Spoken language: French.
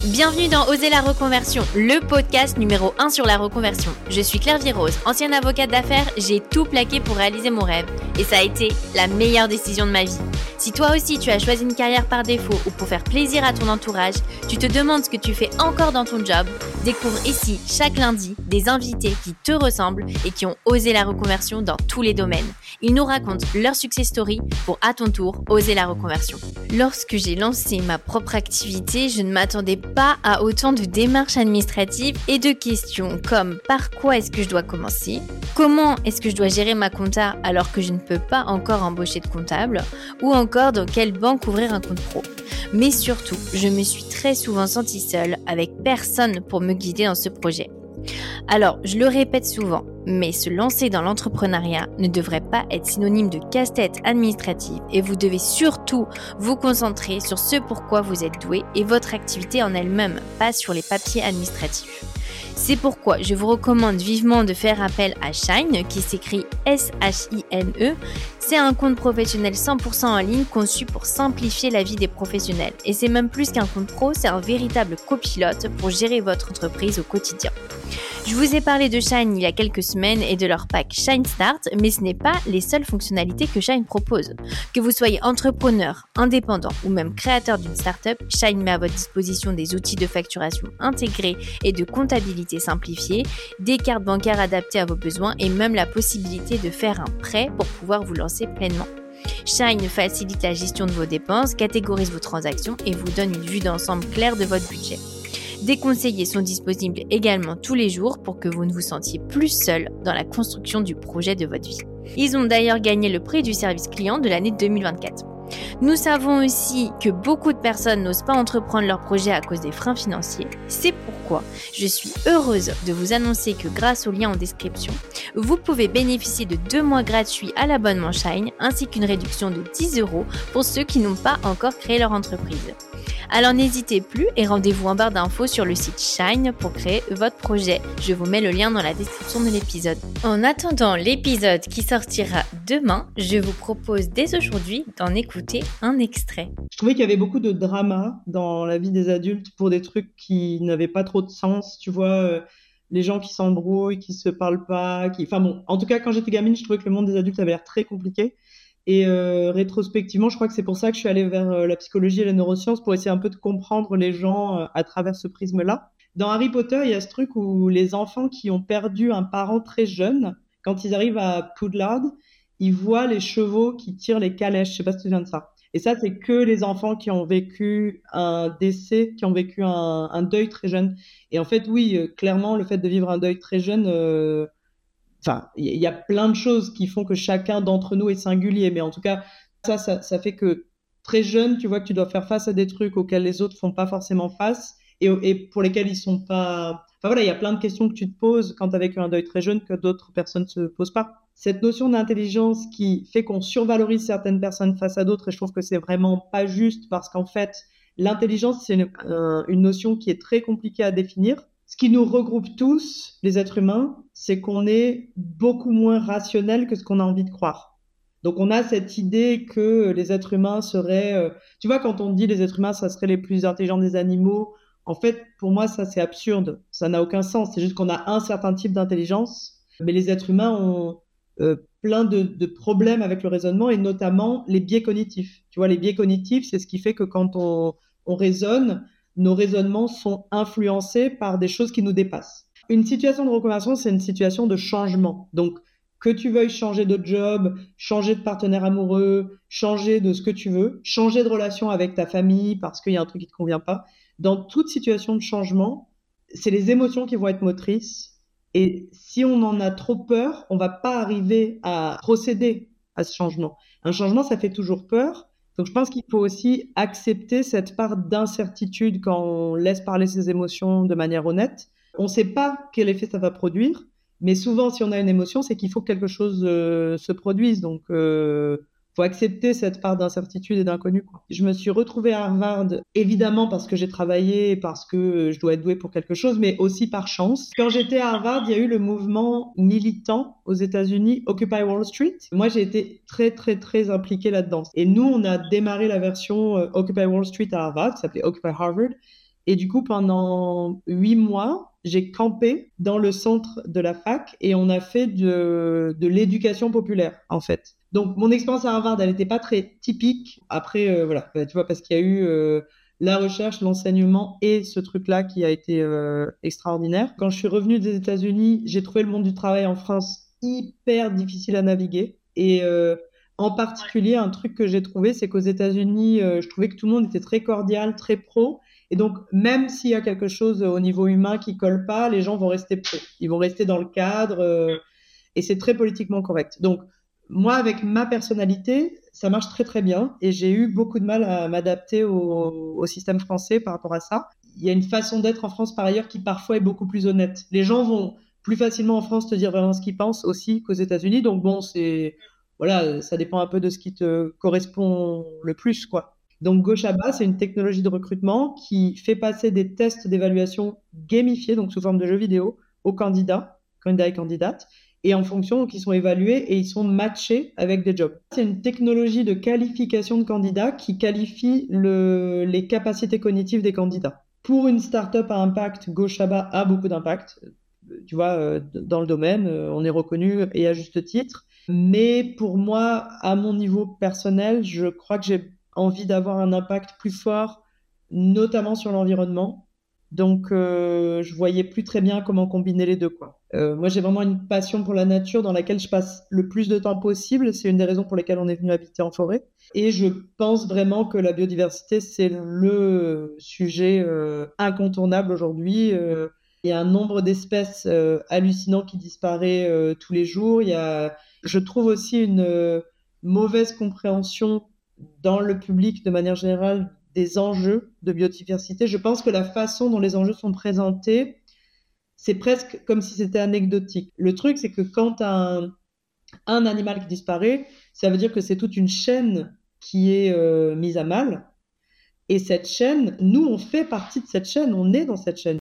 Bienvenue dans Oser la reconversion, le podcast numéro 1 sur la reconversion. Je suis Claire Virose, ancienne avocate d'affaires, j'ai tout plaqué pour réaliser mon rêve. Et ça a été la meilleure décision de ma vie. Si toi aussi tu as choisi une carrière par défaut ou pour faire plaisir à ton entourage, tu te demandes ce que tu fais encore dans ton job, découvre ici chaque lundi des invités qui te ressemblent et qui ont osé la reconversion dans tous les domaines. Ils nous racontent leur success story pour à ton tour oser la reconversion. Lorsque j'ai lancé ma propre activité, je ne m'attendais pas à autant de démarches administratives et de questions comme par quoi est-ce que je dois commencer ? Comment est-ce que je dois gérer ma compta alors que je ne peux pas encore embaucher de comptable ? Ou encore dans quelle banque ouvrir un compte pro ? Mais surtout, je me suis très souvent sentie seule avec personne pour me guider dans ce projet. Alors, je le répète souvent, mais se lancer dans l'entrepreneuriat ne devrait pas être synonyme de casse-tête administrative et vous devez surtout vous concentrer sur ce pourquoi vous êtes doué et votre activité en elle-même, pas sur les papiers administratifs. C'est pourquoi je vous recommande vivement de faire appel à Shine, qui s'écrit S-H-I-N-E. C'est un compte professionnel 100% en ligne conçu pour simplifier la vie des professionnels. Et c'est même plus qu'un compte pro, c'est un véritable copilote pour gérer votre entreprise au quotidien. Je vous ai parlé de Shine il y a quelques semaines et de leur pack Shine Start, mais ce n'est pas les seules fonctionnalités que Shine propose. Que vous soyez entrepreneur, indépendant ou même créateur d'une startup, Shine met à votre disposition des outils de facturation intégrés et de comptabilité simplifiée, des cartes bancaires adaptées à vos besoins et même la possibilité de faire un prêt pour pouvoir vous lancer pleinement. Shine facilite la gestion de vos dépenses, catégorise vos transactions et vous donne une vue d'ensemble claire de votre budget. Des conseillers sont disponibles également tous les jours pour que vous ne vous sentiez plus seul dans la construction du projet de votre vie. Ils ont d'ailleurs gagné le prix du service client de l'année 2024. Nous savons aussi que beaucoup de personnes n'osent pas entreprendre leur projet à cause des freins financiers. C'est pourquoi je suis heureuse de vous annoncer que grâce au lien en description, vous pouvez bénéficier de 2 mois gratuits à l'abonnement Shine ainsi qu'une réduction de 10 € pour ceux qui n'ont pas encore créé leur entreprise. Alors n'hésitez plus et rendez-vous en barre d'infos sur le site Shine pour créer votre projet. Je vous mets le lien dans la description de l'épisode. En attendant l'épisode qui sortira demain, je vous propose dès aujourd'hui d'en écouter un extrait. Je trouvais qu'il y avait beaucoup de drama dans la vie des adultes pour des trucs qui n'avaient pas trop de sens, tu vois, les gens qui s'embrouillent, qui se parlent pas, Enfin bon, en tout cas, quand j'étais gamine, je trouvais que le monde des adultes avait l'air très compliqué. Et rétrospectivement, je crois que c'est pour ça que je suis allée vers la psychologie et les neurosciences pour essayer un peu de comprendre les gens à travers ce prisme-là. Dans Harry Potter, il y a ce truc où les enfants qui ont perdu un parent très jeune, quand ils arrivent à Poudlard, ils voient les chevaux qui tirent les calèches. Je sais pas si tu te souviens de ça. Et ça, c'est que les enfants qui ont vécu un décès, qui ont vécu un deuil très jeune. Et en fait, oui, clairement, le fait de vivre un deuil très jeune... Enfin, il y a plein de choses qui font que chacun d'entre nous est singulier, mais en tout cas, ça fait que très jeune, tu vois que tu dois faire face à des trucs auxquels les autres font pas forcément face et pour lesquels ils sont pas... Enfin voilà, il y a plein de questions que tu te poses quand tu as vécu un deuil très jeune que d'autres personnes se posent pas. Cette notion d'intelligence qui fait qu'on survalorise certaines personnes face à d'autres, et je trouve que c'est vraiment pas juste parce qu'en fait, l'intelligence, c'est une notion qui est très compliquée à définir. Ce qui nous regroupe tous, les êtres humains, c'est qu'on est beaucoup moins rationnel que ce qu'on a envie de croire. Donc on a cette idée que les êtres humains seraient... Tu vois, quand on dit les êtres humains, ça serait les plus intelligents des animaux, en fait, pour moi, ça c'est absurde. Ça n'a aucun sens. C'est juste qu'on a un certain type d'intelligence, mais les êtres humains ont plein de problèmes avec le raisonnement et notamment les biais cognitifs. Tu vois, les biais cognitifs, c'est ce qui fait que quand on raisonne, nos raisonnements sont influencés par des choses qui nous dépassent. Une situation de reconversion, c'est une situation de changement. Donc, que tu veuilles changer de job, changer de partenaire amoureux, changer de ce que tu veux, changer de relation avec ta famille parce qu'il y a un truc qui te convient pas. Dans toute situation de changement, c'est les émotions qui vont être motrices. Et si on en a trop peur, on va pas arriver à procéder à ce changement. Un changement, ça fait toujours peur. Donc, je pense qu'il faut aussi accepter cette part d'incertitude quand on laisse parler ses émotions de manière honnête. On ne sait pas quel effet ça va produire, mais souvent, si on a une émotion, c'est qu'il faut que quelque chose se produise. Donc, faut accepter cette part d'incertitude et d'inconnu, quoi. Je me suis retrouvée à Harvard, évidemment parce que j'ai travaillé, parce que je dois être douée pour quelque chose, mais aussi par chance. Quand j'étais à Harvard, il y a eu le mouvement militant aux États-Unis, Occupy Wall Street. Moi, j'ai été très, très, très impliquée là-dedans. Et nous, on a démarré la version Occupy Wall Street à Harvard, qui s'appelait Occupy Harvard. Et du coup, pendant 8 mois, j'ai campé dans le centre de la fac et on a fait de l'éducation populaire, en fait. Donc, mon expérience à Harvard, elle n'était pas très typique. Après, voilà, tu vois, parce qu'il y a eu la recherche, l'enseignement et ce truc-là qui a été extraordinaire. Quand je suis revenue des États-Unis, j'ai trouvé le monde du travail en France hyper difficile à naviguer. Et en particulier, un truc que j'ai trouvé, c'est qu'aux États-Unis, je trouvais que tout le monde était très cordial, très pro. Et donc, même s'il y a quelque chose au niveau humain qui colle pas, les gens vont rester pro. Ils vont rester dans le cadre et c'est très politiquement correct. Donc, moi, avec ma personnalité, ça marche très très bien et j'ai eu beaucoup de mal à m'adapter au système français par rapport à ça. Il y a une façon d'être en France par ailleurs qui parfois est beaucoup plus honnête. Les gens vont plus facilement en France te dire vraiment ce qu'ils pensent aussi qu'aux États-Unis. Donc bon, voilà, ça dépend un peu de ce qui te correspond le plus, quoi. Donc Goshaba, c'est une technologie de recrutement qui fait passer des tests d'évaluation gamifiés, donc sous forme de jeux vidéo, aux candidats et candidates. Et en fonction, donc, ils sont évalués et ils sont matchés avec des jobs. C'est une technologie de qualification de candidats qui qualifie les capacités cognitives des candidats. Pour une startup à impact, Goshaba a beaucoup d'impact. Tu vois, dans le domaine, on est reconnu et à juste titre. Mais pour moi, à mon niveau personnel, je crois que j'ai envie d'avoir un impact plus fort, notamment sur l'environnement. Donc, je voyais plus très bien comment combiner les deux, quoi. Moi, j'ai vraiment une passion pour la nature dans laquelle je passe le plus de temps possible. C'est une des raisons pour lesquelles on est venu habiter en forêt. Et je pense vraiment que la biodiversité, c'est le sujet incontournable aujourd'hui. Il y a un nombre d'espèces hallucinant qui disparaît tous les jours. Je trouve aussi une mauvaise compréhension dans le public de manière générale des enjeux de biodiversité. Je pense que la façon dont les enjeux sont présentés, c'est presque comme si c'était anecdotique. Le truc, c'est que quand tu as un animal qui disparaît, ça veut dire que c'est toute une chaîne qui est mise à mal. Et cette chaîne, nous, on fait partie de cette chaîne, on est dans cette chaîne.